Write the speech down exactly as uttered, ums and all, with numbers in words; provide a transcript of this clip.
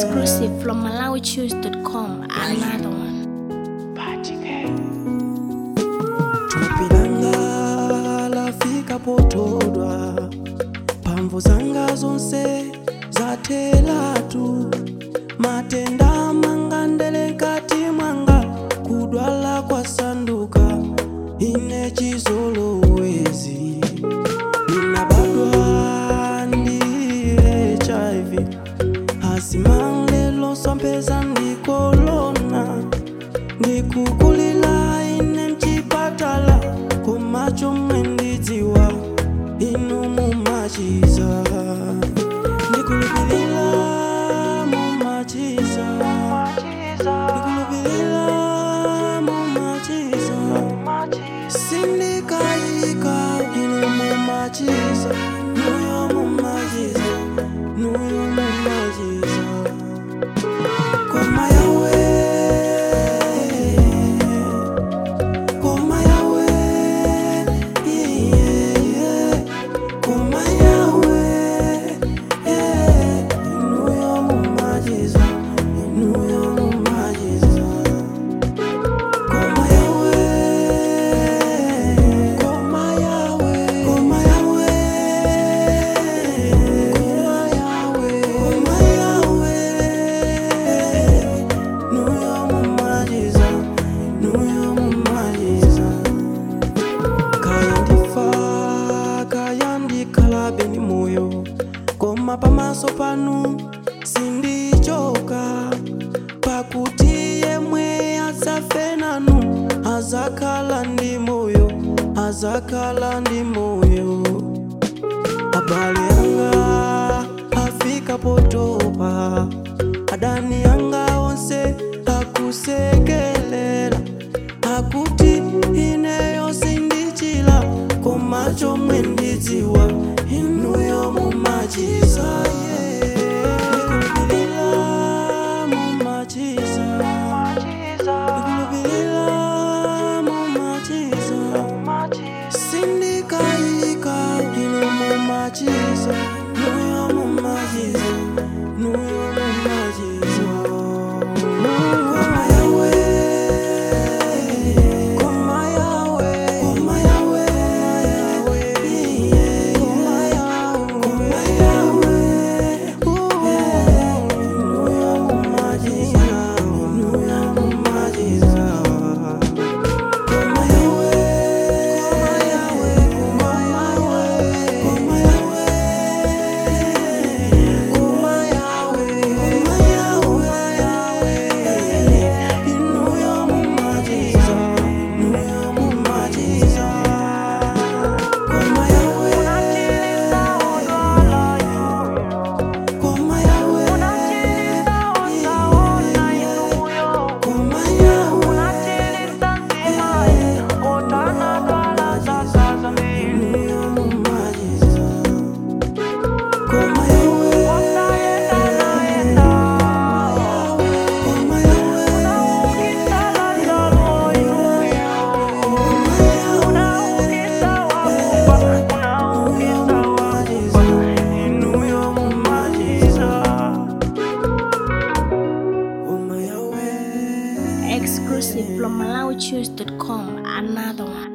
Exclusive from Malawi Choose dot com. Another one. Tupilanga lafika potodwa, pamvu zanga zonse zatelatu, matenda mangandele kati mwanga, kudwala kwa sanduka ine chizolowezi. Ninabadwa ndi H I V, asimangelo sompeza ndikolona, ndikukulila ine mchipatala, kumacho mwendidziwa inu mumachiza, ndikulupilila mumachiza, ndikulupilila mumachiza, sindikaika inu mumachiza, nuyo mumachiza, nuyo mumachiza. Koma yawe, koma yawe, yeah, yeah. Koma yawe, yeah. Nuyo mumachiza, nuyo mumachiza. Koma yawe, koma yawe, koma yawe, koma yawe, nuyo mumachiza, nuyo mumachiza. Kaya ndifa, kaya ndikhala beni moyo, koma pamaso panu sindichoka, pakuti yemwe azafe nanu azakhala ndi moyo, azakhala ndi moyo. Abale yanga afika potopa, adani yanga onse akusekelela, akuti ineyo sindichila, komacho mwendidziwa inuyo mumachiza, yeah. Ndikulupilila mumachiza, ndikulupilila mumachiza, sindikaika inu mumachiza, nuyo mumachiza, nuyo mumachiza. Koma yawe, koma yawe, koma yawe, yeah. Koma yawe, koma yawe, nuyo mumachiza, nuyo mumachiza. Koma yawe, koma yawe, koma yawe, koma yawe, koma yawe, koma yawe, nuyo mumachiza, nuyo mumachiza. Koma yawe, koma yawe, koma Exclusive from Malawi Choose dot com. Another one.